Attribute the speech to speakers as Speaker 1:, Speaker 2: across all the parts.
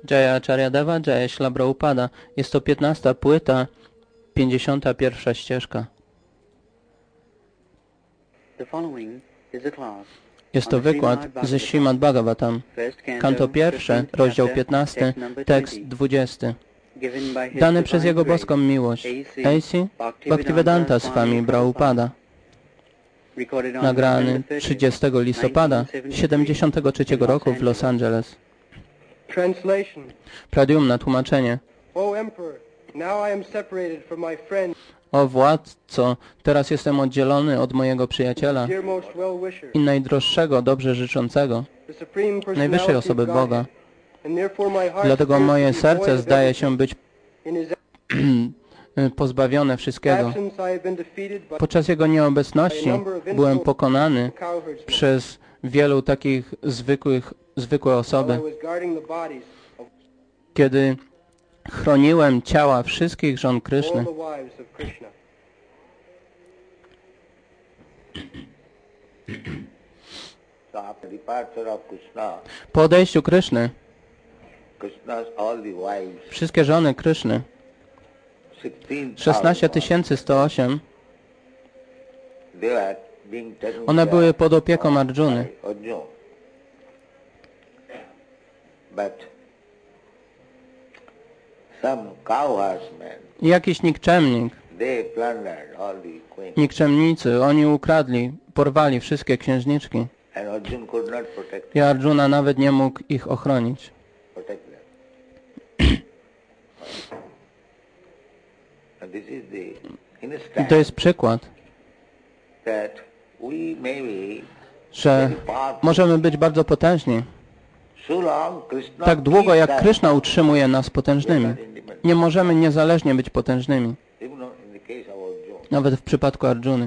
Speaker 1: Jaya Acharyadeva, Jaya Śrīla Prabhupada. Jest to 15. płyta, 51. ścieżka. Jest to wykład ze Śrīmad Bhagavatam, kanto 1, rozdział 15, tekst 20. Dany przez Jego boską miłość, A.C. Bhaktivedanta Swami Prabhupada. Nagrany 30 listopada 73 roku w Los Angeles. Pradyumna tłumaczenie. O władco, teraz jestem oddzielony od mojego przyjaciela i najdroższego, dobrze życzącego, najwyższej osoby Boga. Dlatego moje serce zdaje się być pozbawione wszystkiego. Podczas Jego nieobecności byłem pokonany przez wielu takich zwykłe osoby. Kiedy chroniłem ciała wszystkich żon Kryszny, po odejściu Kryszny, wszystkie żony Kryszny, 16 108, one były pod opieką Arjuny. I jakiś nikczemnik, nikczemnicy, oni ukradli, porwali wszystkie księżniczki. I Arjuna nawet nie mógł ich ochronić. I to jest przykład, że możemy być bardzo potężni. Tak długo jak Kryszna utrzymuje nas potężnymi, nie możemy niezależnie być potężnymi. Nawet w przypadku Arjuny.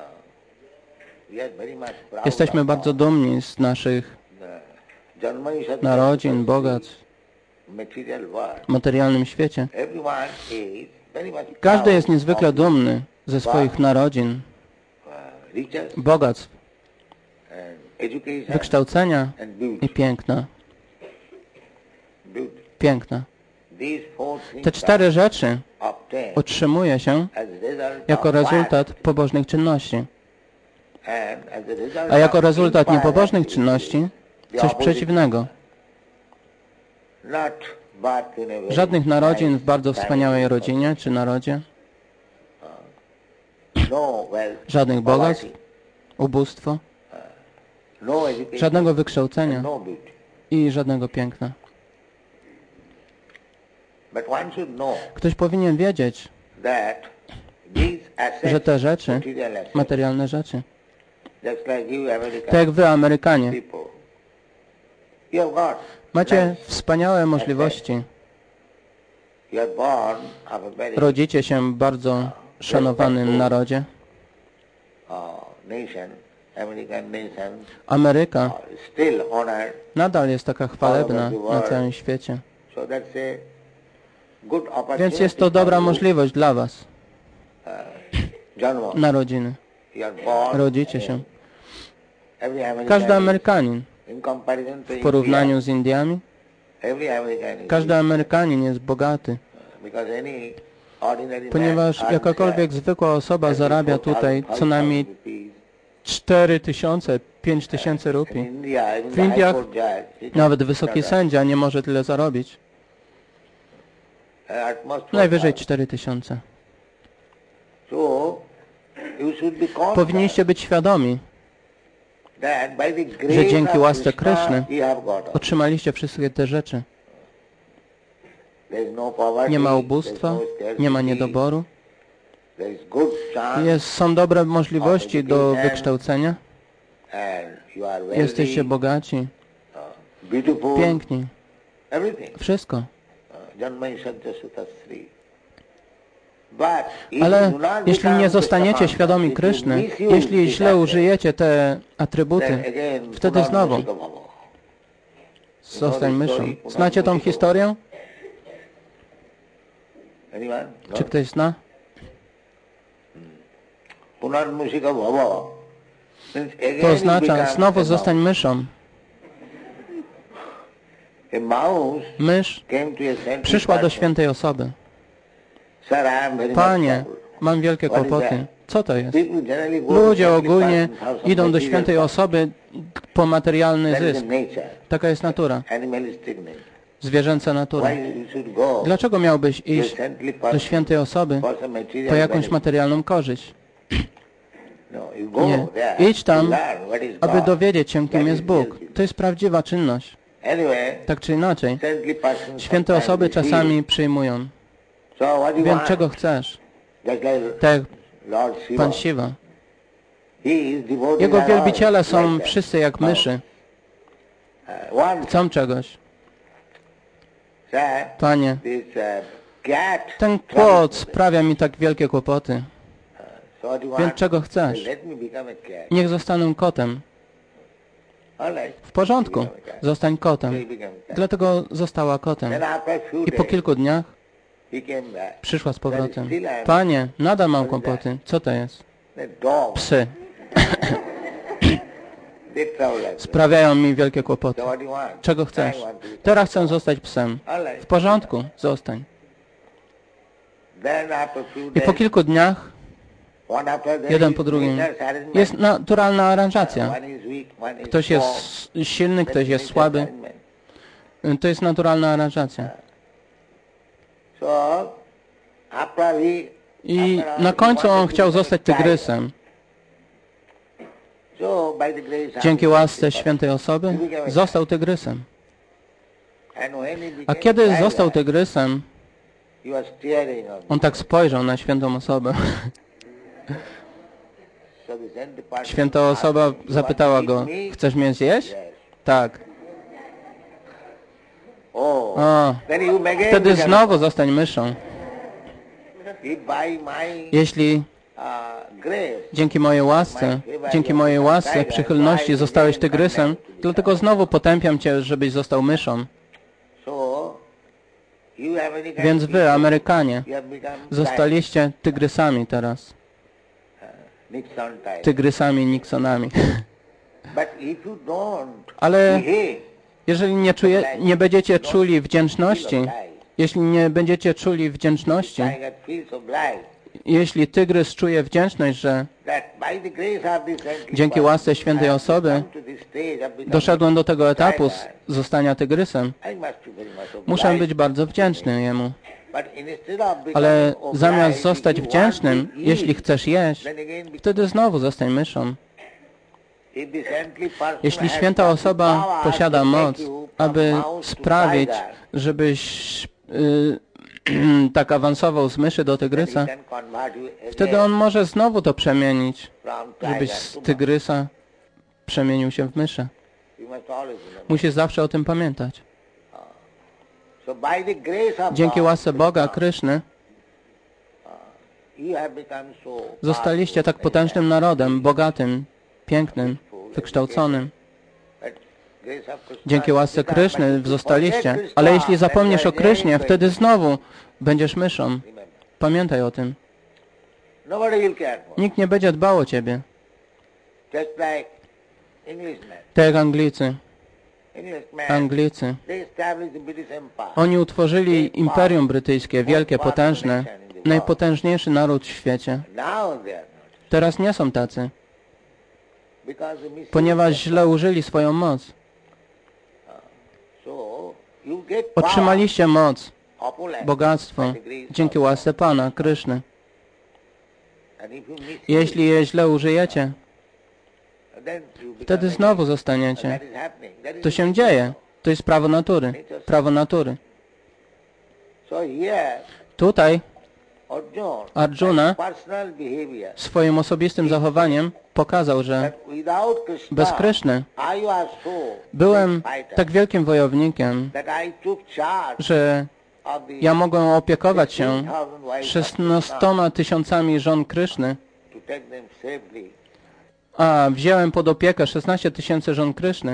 Speaker 1: Jesteśmy bardzo dumni z naszych narodzin, bogactw w materialnym świecie. Każdy jest niezwykle dumny ze swoich narodzin, bogactw, wykształcenia i piękna. Piękna. Te 4 rzeczy otrzymuje się jako rezultat pobożnych czynności. A jako rezultat niepobożnych czynności coś przeciwnego. Żadnych narodzin w bardzo wspaniałej rodzinie czy narodzie. Żadnych bogactw, ubóstwo, żadnego wykształcenia i żadnego piękna. Ktoś powinien wiedzieć, że te rzeczy, materialne rzeczy, tak jak wy, Amerykanie, macie wspaniałe możliwości. Rodzicie się w bardzo szanowanym narodzie. Ameryka nadal jest taka chwalebna na całym świecie. Więc jest to dobra możliwość dla was. Narodziny. Rodzicie się. Każdy Amerykanin w porównaniu z Indiami, każdy Amerykanin jest bogaty, ponieważ jakakolwiek zwykła osoba zarabia tutaj co najmniej 4000, 5000 rupii. W Indiach nawet wysoki sędzia nie może tyle zarobić. Najwyżej 4000. Powinniście być świadomi, że dzięki łasce Kryszny otrzymaliście wszystkie te rzeczy. Nie ma ubóstwa, nie ma niedoboru. Są dobre możliwości do wykształcenia. Jesteście bogaci, piękni. Wszystko. Ale jeśli nie zostaniecie świadomi Kryszny, jeśli źle użyjecie te atrybuty, wtedy znowu zostań myszą. Znacie tą historię? Czy ktoś zna? To oznacza, znowu zostań myszą. Mysz przyszła do świętej osoby. Panie, mam wielkie kłopoty. Co to jest? Ludzie ogólnie idą do świętej osoby po materialny zysk. Taka jest natura. Zwierzęca natura. Dlaczego miałbyś iść do świętej osoby po jakąś materialną korzyść? Nie. Idź tam, aby dowiedzieć się, kim jest Bóg. To jest prawdziwa czynność. Tak czy inaczej, święte osoby czasami przyjmują. Więc czego chcesz? Tak, Pan Siwa. Jego wielbiciele są wszyscy jak myszy. Chcą czegoś. Panie, ten płot sprawia mi tak wielkie kłopoty. Więc czego chcesz? Niech zostanę kotem. W porządku, zostań kotem. Dlatego została kotem. I po kilku dniach przyszła z powrotem. Panie, nadal mam kłopoty. Co to jest? Psy. Sprawiają mi wielkie kłopoty. Czego chcesz? Teraz chcę zostać psem. W porządku, zostań. I po kilku dniach, jeden po drugim, jest naturalna aranżacja. Ktoś jest silny, ktoś jest słaby. To jest naturalna aranżacja. I na końcu on chciał zostać tygrysem. Dzięki łasce świętej osoby został tygrysem. A kiedy został tygrysem, on tak spojrzał na świętą osobę. Święta osoba zapytała go, chcesz mnie zjeść? Tak. O, wtedy znowu zostań myszą. Jeśli dzięki mojej łasce, przychylności zostałeś tygrysem, dlatego znowu potępiam cię, żebyś został myszą. Więc wy, Amerykanie, zostaliście tygrysami teraz. Tygrysami Nixonami. Ale jeżeli nie będziecie czuli wdzięczności, jeśli nie będziecie czuli wdzięczności, jeśli tygrys czuje wdzięczność, że dzięki łasce świętej osoby doszedłem do tego etapu zostania tygrysem, muszę być bardzo wdzięczny jemu. Ale zamiast zostać wdzięcznym, jeśli chcesz jeść, wtedy znowu zostań myszą. Jeśli święta osoba posiada moc, aby sprawić, żebyś tak awansował z myszy do tygrysa, wtedy on może znowu to przemienić, żebyś z tygrysa przemienił się w myszę. Musisz zawsze o tym pamiętać. Dzięki łasce Boga, Kryszny, zostaliście tak potężnym narodem, bogatym, pięknym, wykształconym. Dzięki łasce Kryszny zostaliście, ale jeśli zapomnisz o Krysznie, wtedy znowu będziesz myszą. Pamiętaj o tym. Nikt nie będzie dbał o ciebie. Tak jak Anglicy. Oni utworzyli Imperium Brytyjskie, wielkie, potężne, najpotężniejszy naród w świecie. Teraz nie są tacy, ponieważ źle użyli swoją moc. Otrzymaliście moc, bogactwo, dzięki łasce Pana, Kryszny. Jeśli je źle użyjecie, wtedy znowu zostaniecie. To się dzieje. To jest prawo natury. Prawo natury. Tutaj Arjuna swoim osobistym zachowaniem pokazał, że bez Kryszny byłem tak wielkim wojownikiem, że ja mogłem opiekować się 16 000 żon Kryszny, a wziąłem pod opiekę 16 000 żon Kryszny.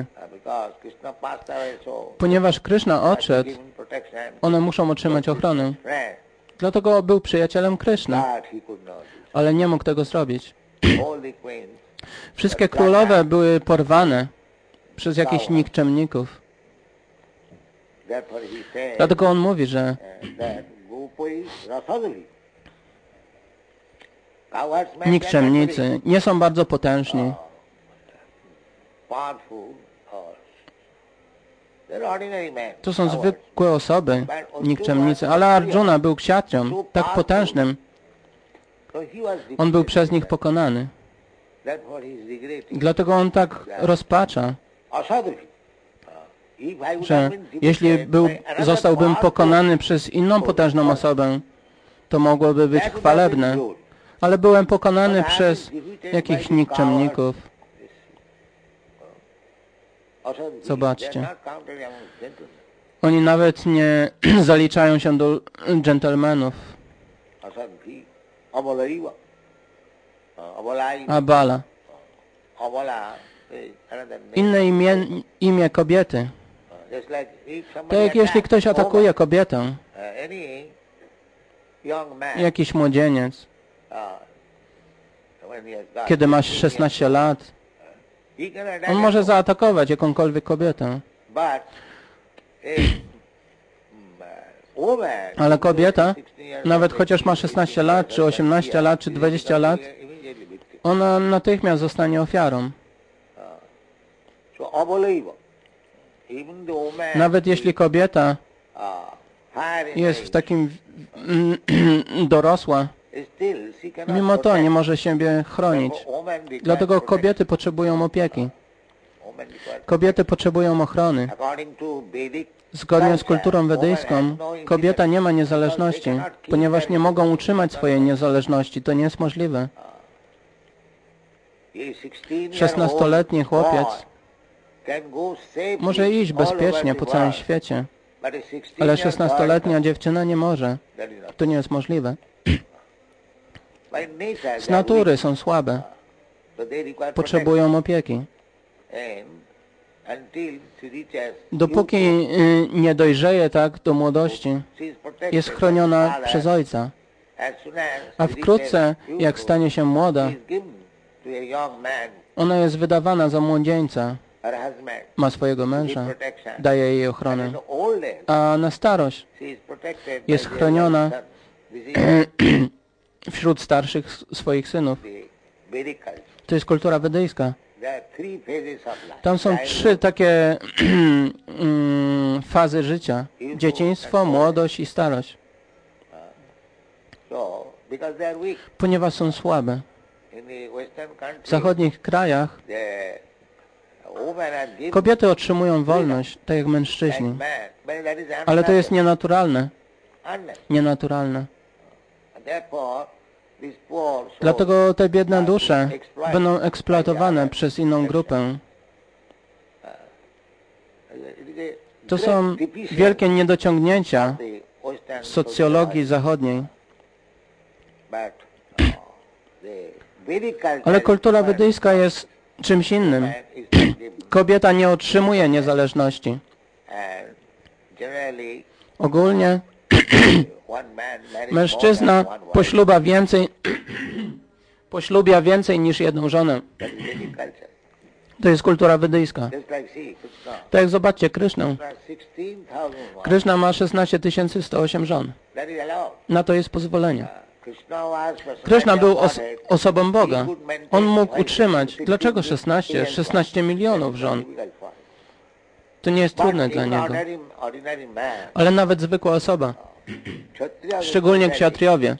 Speaker 1: Ponieważ Kryszna odszedł, one muszą otrzymać ochronę. Dlatego był przyjacielem Kryszny, ale nie mógł tego zrobić. Wszystkie królowe były porwane przez jakichś nikczemników. Dlatego on mówi, że nikczemnicy nie są bardzo potężni. To są zwykłe osoby, nikczemnicy. Ale Arjuna był kshatriyą, tak potężnym. On był przez nich pokonany. Dlatego on tak rozpacza, że jeśli zostałbym pokonany przez inną potężną osobę, to mogłoby być chwalebne. Ale byłem pokonany przez jakichś nikczemników. Zobaczcie. Oni nawet nie zaliczają się do dżentelmenów. Abala. Inne imię kobiety. Tak jak jeśli ktoś atakuje kobietę, jakiś młodzieniec, kiedy masz 16 lat, on może zaatakować jakąkolwiek kobietę. Ale kobieta, nawet chociaż ma 16 lat, czy 18 lat, czy 20 lat, ona natychmiast zostanie ofiarą. Nawet jeśli kobieta jest w takim dorosła, mimo to nie może siebie chronić. Dlatego kobiety potrzebują opieki. Kobiety potrzebują ochrony. Zgodnie z kulturą wedyjską, kobieta nie ma niezależności, ponieważ nie mogą utrzymać swojej niezależności. To nie jest możliwe. 16-letni chłopiec może iść bezpiecznie po całym świecie, ale 16-letnia dziewczyna nie może. To nie jest możliwe. Z natury są słabe. Potrzebują opieki. Dopóki nie dojrzeje tak do młodości, jest chroniona przez ojca. A wkrótce, jak stanie się młoda, ona jest wydawana za młodzieńca. Ma swojego męża, daje jej ochronę. A na starość jest chroniona wśród starszych swoich synów. To jest kultura wedyjska. Tam są 3 takie fazy życia. Dzieciństwo, młodość i starość. Ponieważ są słabe. W zachodnich krajach kobiety otrzymują wolność, tak jak mężczyźni. Ale to jest nienaturalne. Nienaturalne. Dlatego te biedne dusze będą eksploatowane przez inną grupę. To są wielkie niedociągnięcia w socjologii zachodniej. Ale kultura wedyjska jest czymś innym. Kobieta nie otrzymuje niezależności. Ogólnie mężczyzna poślubia więcej niż jedną żonę. To jest kultura wedyjska. Tak jak zobaczcie Krysznę. Kryszna ma 16 108 żon. Na to jest pozwolenie. Kryszna był osobą Boga. On mógł utrzymać. Dlaczego 16? 16 milionów żon. To nie jest trudne dla niego. Ale nawet zwykła osoba, szczególnie kshatriyowie,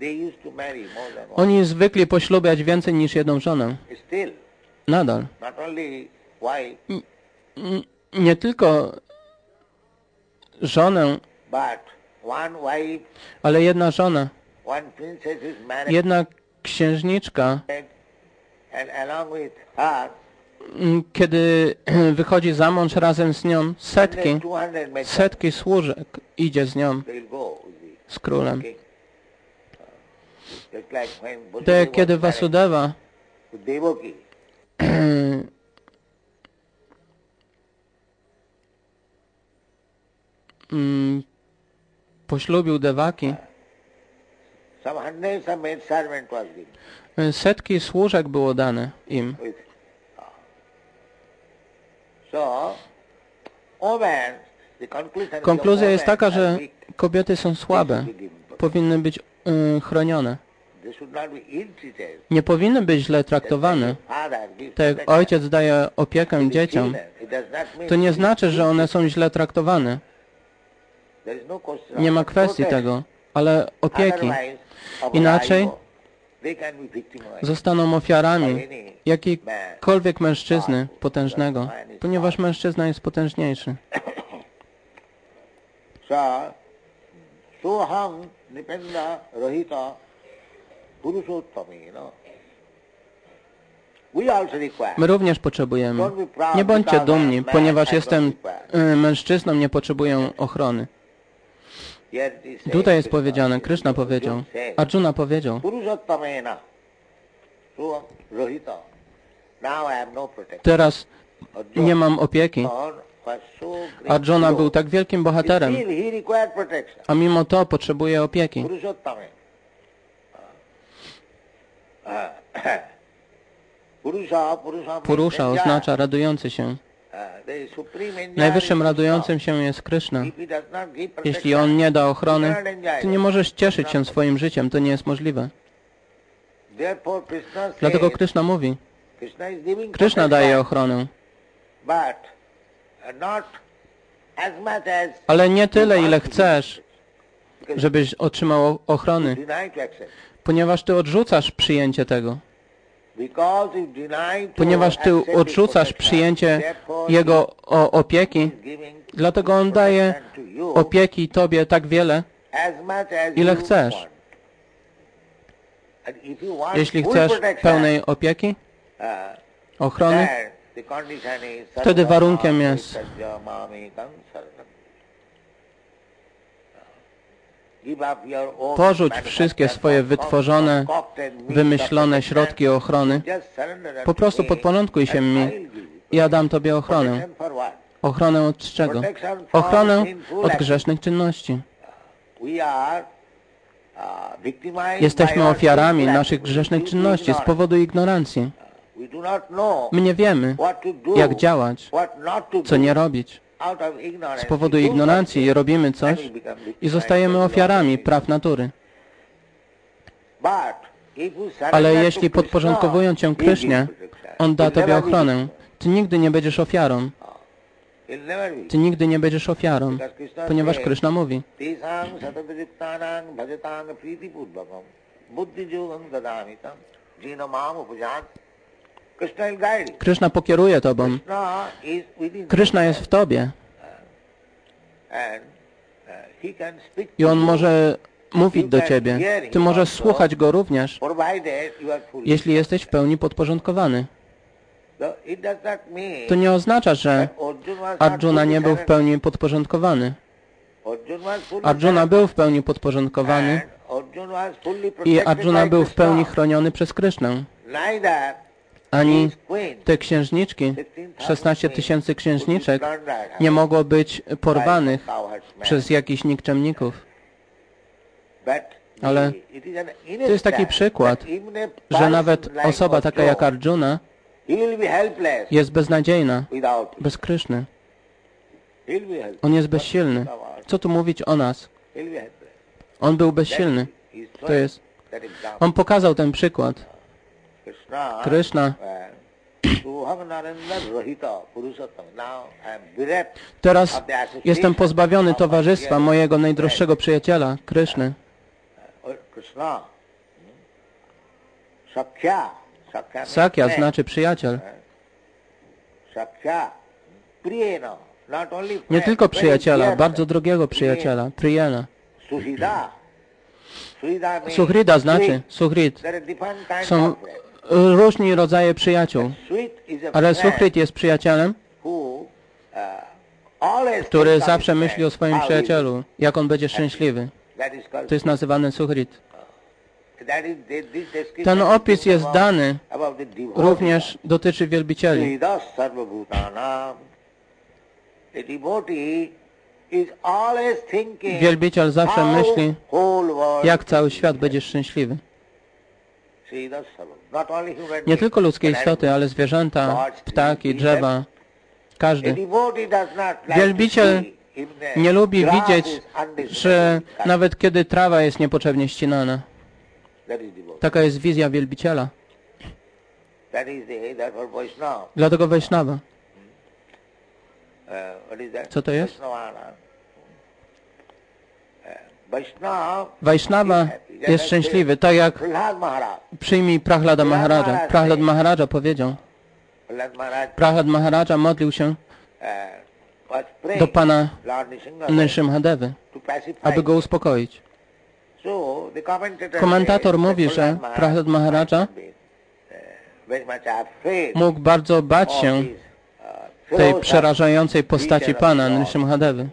Speaker 1: oni zwykli poślubiać więcej niż jedną żonę. Nadal. Nie tylko żonę, ale jedna żona, jedna księżniczka, kiedy wychodzi za mąż, razem z nią setki służek idzie z nią, z królem. To jak kiedy Vasudeva poślubił Devaki, setki służek było dane im. Konkluzja jest taka, że kobiety są słabe, powinny być chronione. Nie powinny być źle traktowane. Tak jak ojciec daje opiekę dzieciom, to nie znaczy, że one są źle traktowane. Nie ma kwestii tego, ale opieki. Inaczej zostaną ofiarami jakiejkolwiek mężczyzny potężnego, ponieważ mężczyzna jest potężniejszy. My również potrzebujemy. Nie bądźcie dumni, ponieważ jestem mężczyzną, nie potrzebuję ochrony. Tutaj jest powiedziane, Kryszna powiedział, Arjuna powiedział, teraz nie mam opieki. Arjuna był tak wielkim bohaterem, a mimo to potrzebuje opieki. Purusza oznacza radujący się. Najwyższym radującym się jest Kryszna. Jeśli On nie da ochrony, to nie możesz cieszyć się swoim życiem, to nie jest możliwe. Dlatego Kryszna mówi, Kryszna daje ochronę, ale nie tyle, ile chcesz, żebyś otrzymał ochrony, ponieważ Ty odrzucasz przyjęcie tego. Ponieważ Ty odrzucasz przyjęcie Jego opieki, dlatego On daje opieki Tobie tak wiele, ile chcesz. Jeśli chcesz pełnej opieki, ochrony, wtedy warunkiem jest porzuć wszystkie swoje wytworzone, wymyślone środki ochrony. Po prostu podporządkuj się mi i ja dam Tobie ochronę. Ochronę od czego? Ochronę od grzesznych czynności. Jesteśmy ofiarami naszych grzesznych czynności z powodu ignorancji. My nie wiemy, jak działać, co nie robić. Z powodu ignorancji robimy coś i zostajemy ofiarami praw natury. Ale jeśli podporządkowując się Krysznie, On da Tobie ochronę, Ty nigdy nie będziesz ofiarą. Ty nigdy nie będziesz ofiarą, ponieważ Kryszna mówi, Kryszna pokieruje Tobą. Kryszna jest w Tobie. I On może mówić do Ciebie. Ty możesz słuchać Go również, jeśli jesteś w pełni podporządkowany. To nie oznacza, że Arjuna nie był w pełni podporządkowany. Arjuna był w pełni podporządkowany i Arjuna był w pełni chroniony przez Krysznę. Ani te księżniczki, 16 000 księżniczek, nie mogło być porwanych przez jakichś nikczemników. Ale to jest taki przykład, że nawet osoba taka jak Arjuna jest beznadziejna bez Kryszny. On jest bezsilny. Co tu mówić o nas? On był bezsilny. To jest. On pokazał ten przykład. Kryszna. Teraz jestem pozbawiony towarzystwa mojego najdroższego przyjaciela, Kryszny. Sakya znaczy przyjaciel. Nie tylko przyjaciela, bardzo drogiego przyjaciela, Priyana. Suhrida znaczy, Suhrid. Są różni rodzaje przyjaciół, ale Suhrid jest przyjacielem, który zawsze myśli o swoim przyjacielu, jak on będzie szczęśliwy. To jest nazywane Suhrid. Ten opis jest dany, również dotyczy wielbicieli. Wielbiciel zawsze myśli, jak cały świat będzie szczęśliwy. Nie tylko ludzkie istoty, ale zwierzęta, ptaki, drzewa, każdy. Wielbiciel Nie lubi widzieć, że nawet kiedy trawa jest niepotrzebnie ścinana. Taka jest wizja wielbiciela. Dlatego Vaishnava. Co to jest? Vaishnava jest szczęśliwy, tak jak przyjmij Prahlada Maharaja. Prahlad Maharaja powiedział. Prahlad Maharaja modlił się do Pana Nrsimhadevy, aby go uspokoić. Komentator mówi, że Prahlad Maharaja mógł bardzo bać się tej przerażającej postaci Pana Nrsimhadevy.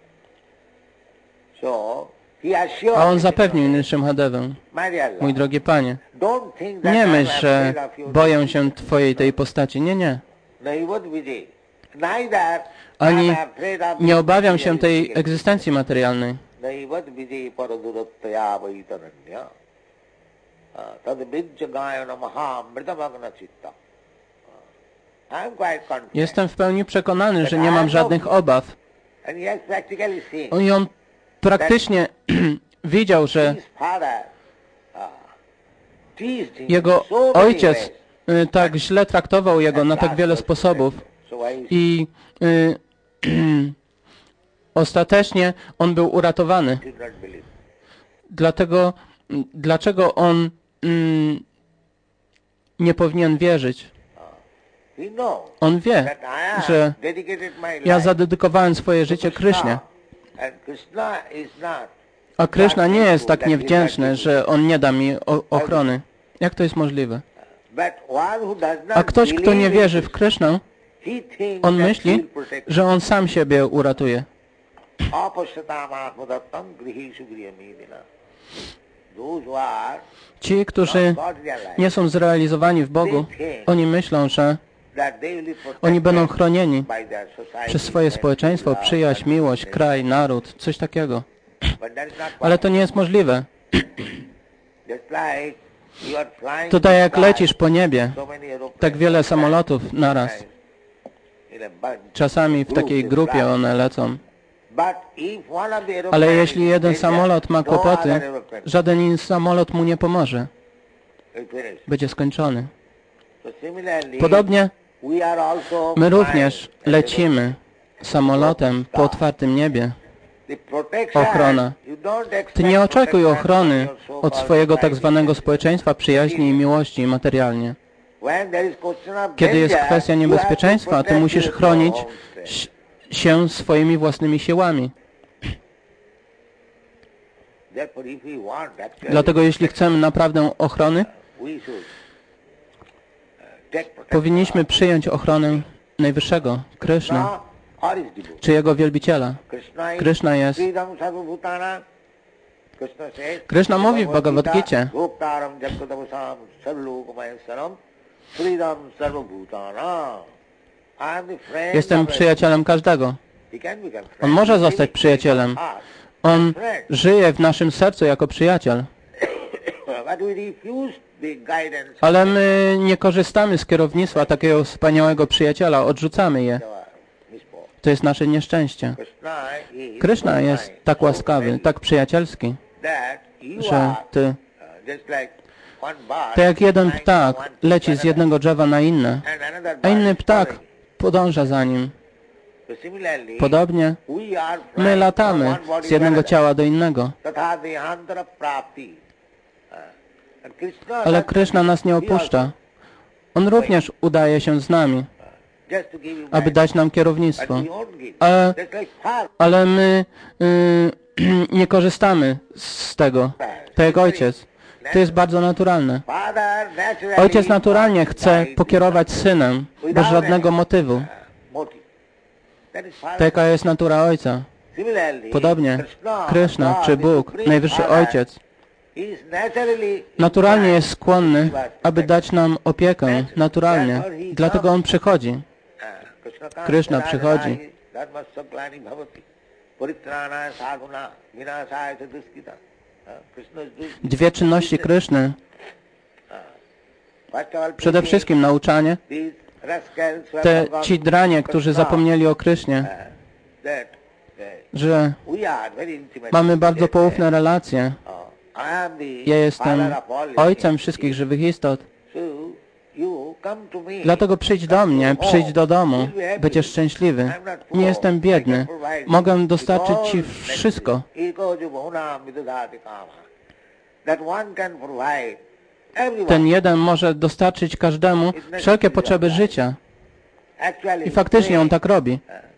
Speaker 1: A on zapewnił Nrsimhadevę: mój drogi Panie, nie myśl, że boję się Twojej tej postaci. Nie, nie. Ani nie obawiam się tej egzystencji materialnej. Jestem w pełni przekonany, że nie mam żadnych obaw. I on praktycznie widział, że jego ojciec tak źle traktował jego na tak wiele sposobów i ostatecznie on był uratowany. Dlaczego on nie powinien wierzyć? On wie, że ja zadedykowałem swoje życie Krysznie. A Kryszna nie jest tak niewdzięczny, że on nie da mi ochrony. Jak to jest możliwe? A ktoś, kto nie wierzy w Krysznę, on myśli, że on sam siebie uratuje. Ci, którzy nie są zrealizowani w Bogu, oni myślą, że oni będą chronieni przez swoje społeczeństwo, przyjaźń, miłość, kraj, naród, coś takiego. Ale to nie jest możliwe. To tak jak lecisz po niebie, tak wiele samolotów naraz. Czasami w takiej grupie one lecą. Ale jeśli jeden samolot ma kłopoty, żaden inny samolot mu nie pomoże. Będzie skończony. Podobnie my również lecimy samolotem po otwartym niebie. Ochrona. Ty nie oczekuj ochrony od swojego tak zwanego społeczeństwa przyjaźni i miłości materialnie. Kiedy jest kwestia niebezpieczeństwa, ty musisz chronić się swoimi własnymi siłami. Dlatego jeśli chcemy naprawdę ochrony, powinniśmy przyjąć ochronę Najwyższego, Kryszna, czy Jego wielbiciela. Kryszna jest. Kryszna mówi w Bhagavad Gicie: jestem przyjacielem każdego. On może zostać przyjacielem. On żyje w naszym sercu jako przyjaciel. Ale my nie korzystamy z kierownictwa takiego wspaniałego przyjaciela, odrzucamy je. To jest nasze nieszczęście. Kryszna jest tak łaskawy, tak przyjacielski, że ty, tak jak jeden ptak leci z jednego drzewa na inne, a inny ptak podąża za nim. Podobnie my latamy z jednego ciała do innego. Ale Kryszna nas nie opuszcza. On również udaje się z nami, aby dać nam kierownictwo. Ale my nie korzystamy z tego. To jak ojciec. To jest bardzo naturalne. Ojciec naturalnie chce pokierować synem bez żadnego motywu. Taka jest natura Ojca. Podobnie Kryszna czy Bóg, Najwyższy Ojciec, naturalnie jest skłonny, aby dać nam opiekę, naturalnie. Dlatego On przychodzi. Kryszna przychodzi. Dwie czynności Kryszny. Przede wszystkim nauczanie. Ci dranie, którzy zapomnieli o Krysznie, że mamy bardzo poufne relacje. Ja jestem Ojcem wszystkich żywych istot. Dlatego przyjdź do mnie, przyjdź do domu, będziesz szczęśliwy. Nie jestem biedny. Mogę dostarczyć Ci wszystko. Ten jeden może dostarczyć każdemu wszelkie potrzeby życia. I faktycznie on tak robi.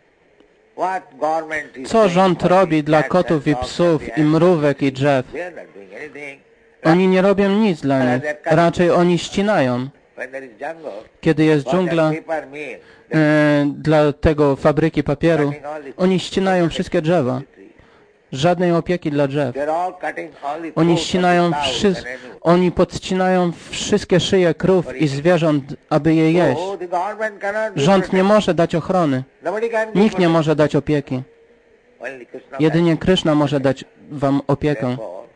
Speaker 1: Co rząd robi dla kotów i psów, i mrówek, i drzew? Oni nie robią nic dla nich. Raczej oni ścinają. Kiedy jest dżungla dla tego fabryki papieru, oni ścinają wszystkie drzewa. Żadnej opieki dla drzew. Oni ścinają oni podcinają wszystkie szyje krów i zwierząt, aby je jeść. Rząd nie może dać ochrony. Nikt nie może dać opieki. Jedynie Kryszna może dać wam opiekę.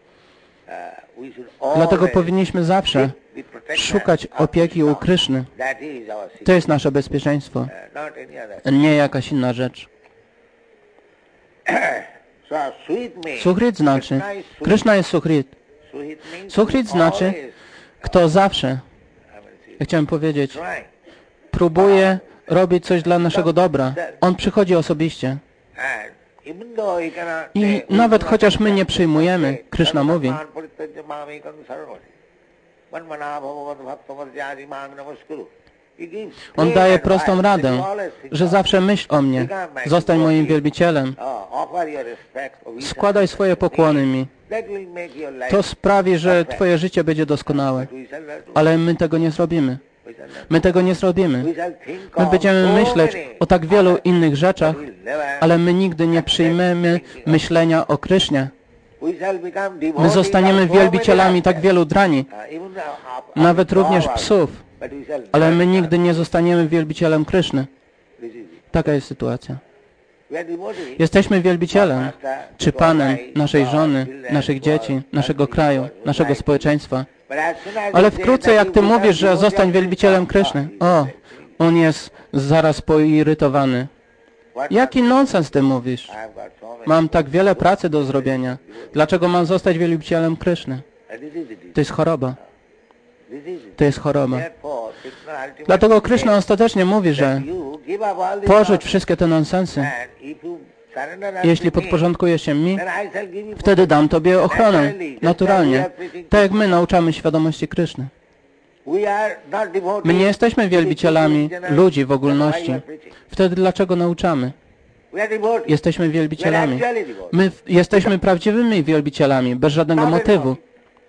Speaker 1: Dlatego powinniśmy zawsze szukać opieki u Kryszny. To jest nasze bezpieczeństwo, nie jakaś inna rzecz. Suchrit znaczy, Kryszna jest Suchrit. Suchrit znaczy, kto zawsze, ja chciałem powiedzieć, próbuje robić coś dla naszego dobra. On przychodzi osobiście. I nawet chociaż my nie przyjmujemy, Kryszna mówi, on daje prostą radę, że zawsze myśl o mnie, zostań moim wielbicielem, składaj swoje pokłony mi. To sprawi, że twoje życie będzie doskonałe. Ale my tego nie zrobimy. My tego nie zrobimy. My będziemy myśleć o tak wielu innych rzeczach, ale my nigdy nie przyjmiemy myślenia o Krysznie. My zostaniemy wielbicielami tak wielu drani, nawet również psów, ale my nigdy nie zostaniemy wielbicielem Kryszny. Taka jest sytuacja. Jesteśmy wielbicielem, czy Panem naszej żony, naszych dzieci, naszego kraju, naszego społeczeństwa. Ale wkrótce, jak Ty mówisz, że zostań wielbicielem Kryszny, on jest zaraz poirytowany. Jaki nonsens Ty mówisz? Mam tak wiele pracy do zrobienia. Dlaczego mam zostać wielbicielem Kryszny? To jest choroba. To jest choroba. Dlatego Kryszna ostatecznie mówi, że porzuć wszystkie te nonsensy. Jeśli podporządkujesz się mi, wtedy dam Tobie ochronę. Naturalnie. Tak jak my nauczamy świadomości Kryszny. My nie jesteśmy wielbicielami ludzi w ogólności. Wtedy dlaczego nauczamy? Jesteśmy wielbicielami. My jesteśmy prawdziwymi wielbicielami, bez żadnego motywu.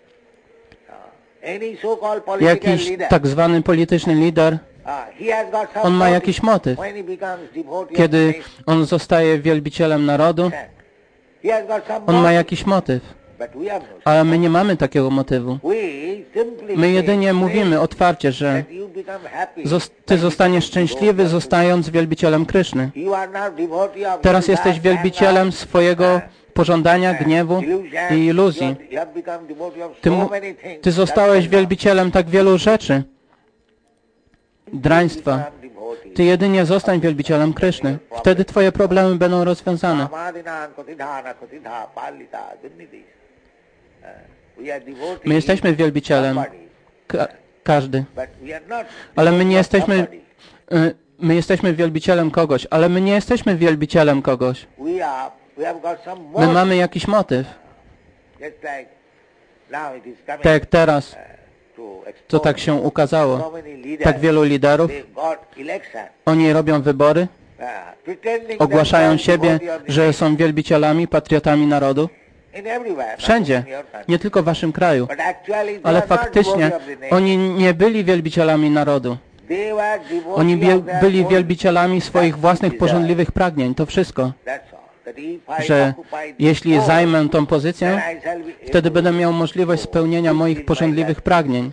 Speaker 1: Jakiś tak zwany polityczny lider, on ma jakiś motyw. Kiedy on zostaje wielbicielem narodu, on ma jakiś motyw. Ale my nie mamy takiego motywu. My jedynie mówimy otwarcie, że Ty zostaniesz szczęśliwy, zostając wielbicielem Kryszny. Teraz jesteś wielbicielem swojego pożądania, gniewu i iluzji. Ty zostałeś wielbicielem tak wielu rzeczy. Draństwa. Ty jedynie zostań wielbicielem Kryszny. Wtedy Twoje problemy będą rozwiązane. My jesteśmy wielbicielem. Każdy. Ale my nie jesteśmy... My jesteśmy wielbicielem kogoś, ale my nie jesteśmy wielbicielem kogoś. My mamy jakiś motyw. Tak jak teraz, co tak się ukazało. Tak wielu liderów, oni robią wybory, ogłaszają siebie, że są wielbicielami, patriotami narodu. Wszędzie, nie tylko w waszym kraju. Ale faktycznie oni nie byli wielbicielami narodu. Oni byli wielbicielami swoich własnych pożądliwych pragnień. To wszystko. Że jeśli zajmę tą pozycję, wtedy będę miał możliwość spełnienia moich pożądliwych pragnień.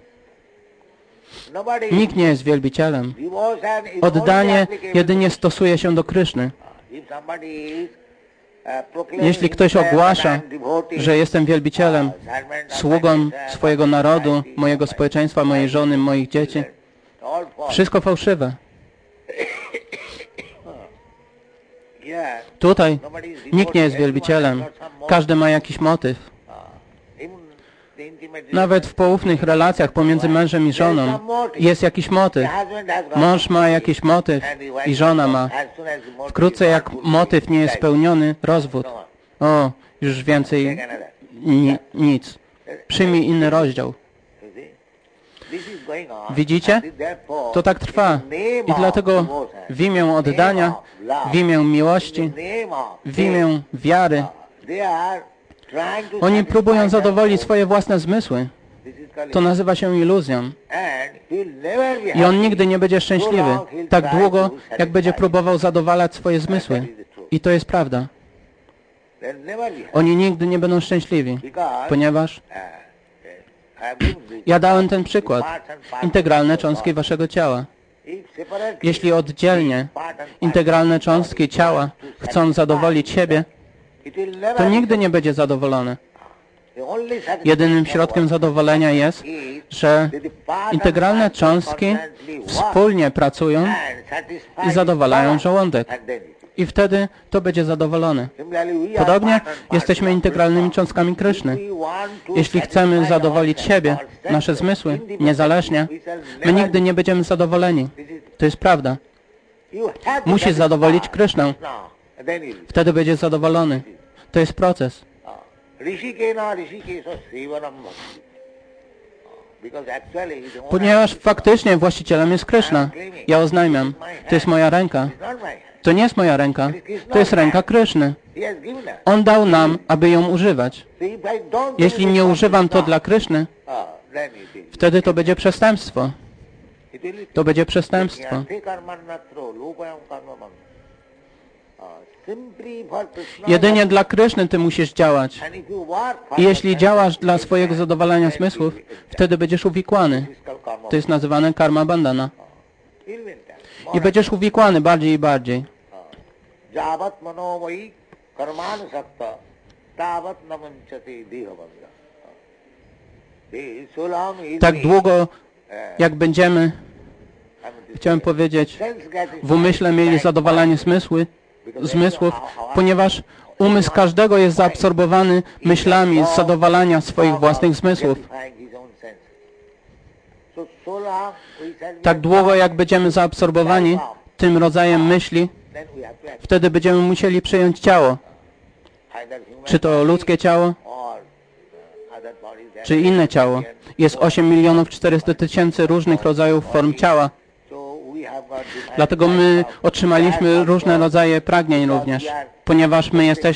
Speaker 1: Nikt nie jest wielbicielem. Oddanie jedynie stosuje się do Kryszny. Jeśli ktoś ogłasza, że jestem wielbicielem, sługą swojego narodu, mojego społeczeństwa, mojej żony, moich dzieci, wszystko fałszywe. Tutaj nikt nie jest wielbicielem. Każdy ma jakiś motyw. Nawet w poufnych relacjach pomiędzy mężem i żoną jest jakiś motyw. Mąż ma jakiś motyw i żona ma. Wkrótce jak motyw nie jest spełniony, rozwód. O, już więcej nic. Przyjmij inny rozdział. Widzicie? To tak trwa. I dlatego w imię oddania, w imię miłości, w imię wiary, oni próbują zadowolić swoje własne zmysły. To nazywa się iluzją. I on nigdy nie będzie szczęśliwy, tak długo, jak będzie próbował zadowalać swoje zmysły. I to jest prawda. Oni nigdy nie będą szczęśliwi, ponieważ ja dałem ten przykład. Integralne cząstki waszego ciała. Jeśli oddzielnie integralne cząstki ciała chcą zadowolić siebie, to nigdy nie będzie zadowolone. Jedynym środkiem zadowolenia jest, że integralne cząstki wspólnie pracują i zadowalają żołądek. I wtedy to będzie zadowolone. Podobnie jesteśmy integralnymi cząstkami Kryszny. Jeśli chcemy zadowolić siebie, nasze zmysły, niezależnie, my nigdy nie będziemy zadowoleni. To jest prawda. Musisz zadowolić Krysznę. Wtedy będzie zadowolony. To jest proces. Ponieważ faktycznie właścicielem jest Kryszna. Ja oznajmiam, to jest moja ręka. To nie jest moja ręka, to jest ręka Kryszny. On dał nam, aby ją używać. Jeśli nie używam to dla Kryszny, wtedy to będzie przestępstwo. To będzie przestępstwo. Jedynie dla Kryszny ty musisz działać. I jeśli działasz dla swojego zadowalania zmysłów, wtedy będziesz uwikłany. To jest nazywane karma bandhana. I będziesz uwikłany bardziej i bardziej. Tak długo, jak będziemy, chciałem powiedzieć, w umyśle mieli zadowalanie zmysłów, ponieważ umysł każdego jest zaabsorbowany myślami z zadowalania swoich własnych zmysłów. Tak długo, jak będziemy zaabsorbowani tym rodzajem myśli, wtedy będziemy musieli przyjąć ciało. Czy to ludzkie ciało, czy inne ciało. Jest 8 400 000 różnych rodzajów form ciała. Dlatego my otrzymaliśmy różne rodzaje pragnień również, ponieważ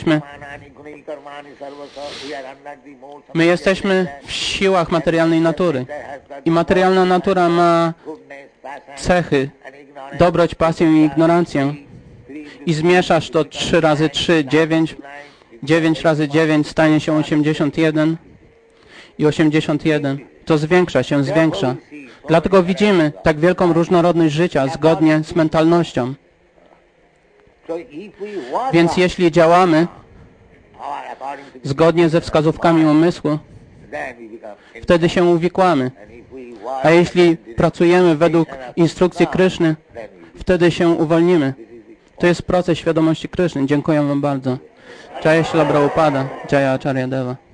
Speaker 1: my jesteśmy w siłach materialnej natury. I materialna natura ma cechy, dobroć, pasję i ignorancję. I zmieszasz to 3 razy 3, 9. 9 razy 9 stanie się 81. I 81. To zwiększa się, zwiększa. Dlatego widzimy tak wielką różnorodność życia zgodnie z mentalnością. Więc jeśli działamy zgodnie ze wskazówkami umysłu, wtedy się uwikłamy. A jeśli pracujemy według instrukcji Kryszny, wtedy się uwolnimy. To jest proces świadomości Kryszny. Dziękuję wam bardzo. Jaya Śrīla Prabhupada, Jaya Acharya Deva.